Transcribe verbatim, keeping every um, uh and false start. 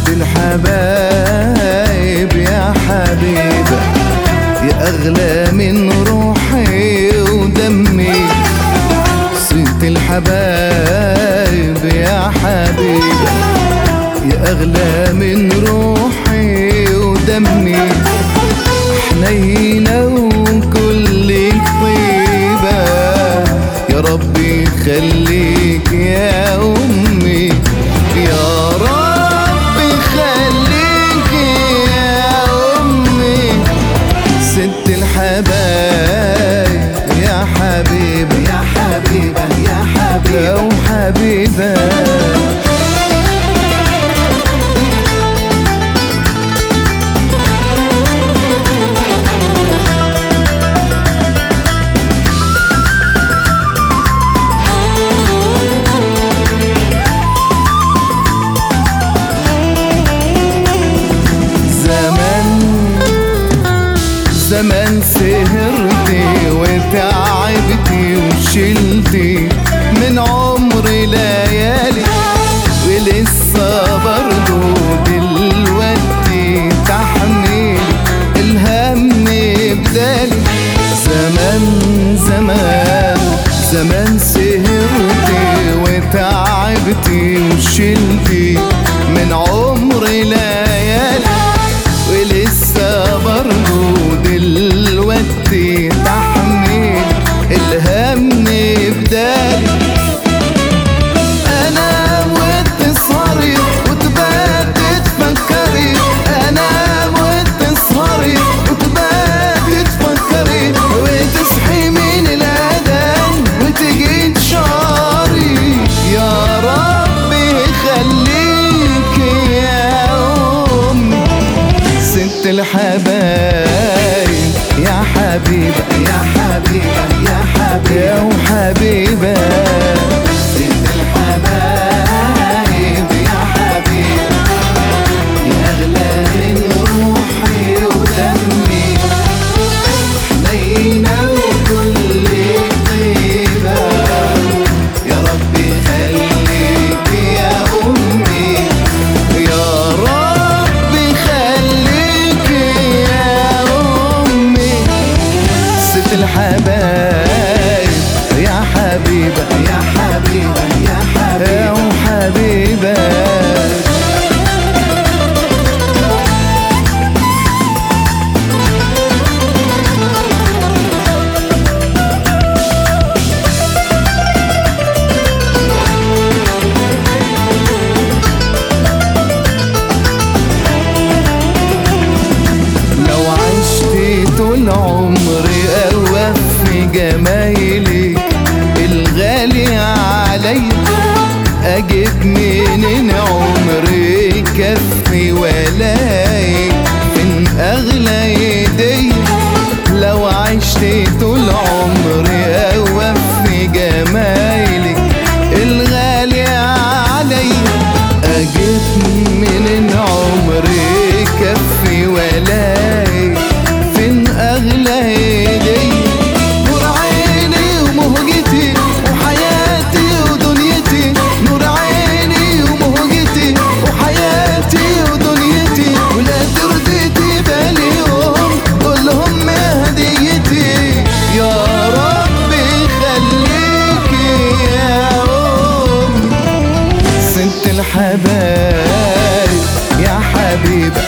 ست الحبايب يا حبيبة، يا أغلى من روحي ودمي. ست الحبايب يا حبيبة، يا أغلى من روحي ودمي. حنينة وكلك طيبة، يا ربي خليك يا أمي. يا ربي خليك يا أمي. ست الحبايب يا حبيبة، يا حبيبة يا حبيبة وحبيبة. زمان سهرتي وتعبتي وشلتي من عمري ليالي، ولسه برضو دلوقتي تحميلي الهم بدالي. زمان زمان زمان سهرتي وتعبتي وشلتي من عمري ليالي، ولسه برضو دلوقتي تحميل الهم بدالي. انا وتسهري وتبات تفكري، انا وتسهري وتبات تفكري، وتصحي من الاذان وتجي تشعري. يا ربي خليك يا امي. ست الحبايب يا حبيبة، يا حبيبة يا حبيبة يا وحبيبة. ست الحبايب يا حبيبة، يا أغلى من روحي ودمي. حنينة وكل طيبة، يا ربي خليك يا أمي. يا ربي خليك يا أمي. ست الحبايب يا حبيبة، يا حبيبة يا حبيبة وحبيبة. لو عشت طول عمري أوفي جمايلك الغالي علي، أجيب منين عمري كفي ولاي من أغلى يدي. لو عشت طول عمري أوفي جمايلك الغالي علي، أجيب منين عمري كفي ولاي فين أغلى يدي. نور عيني ومهجتي وحياتي ودنيتي، نور عيني ومهجتي وحياتي ودنيتي. ولا ترديتي بالي يوم كلهم هديتي. يا ربي خليك يا أم. ست الحبايب يا حبيبة،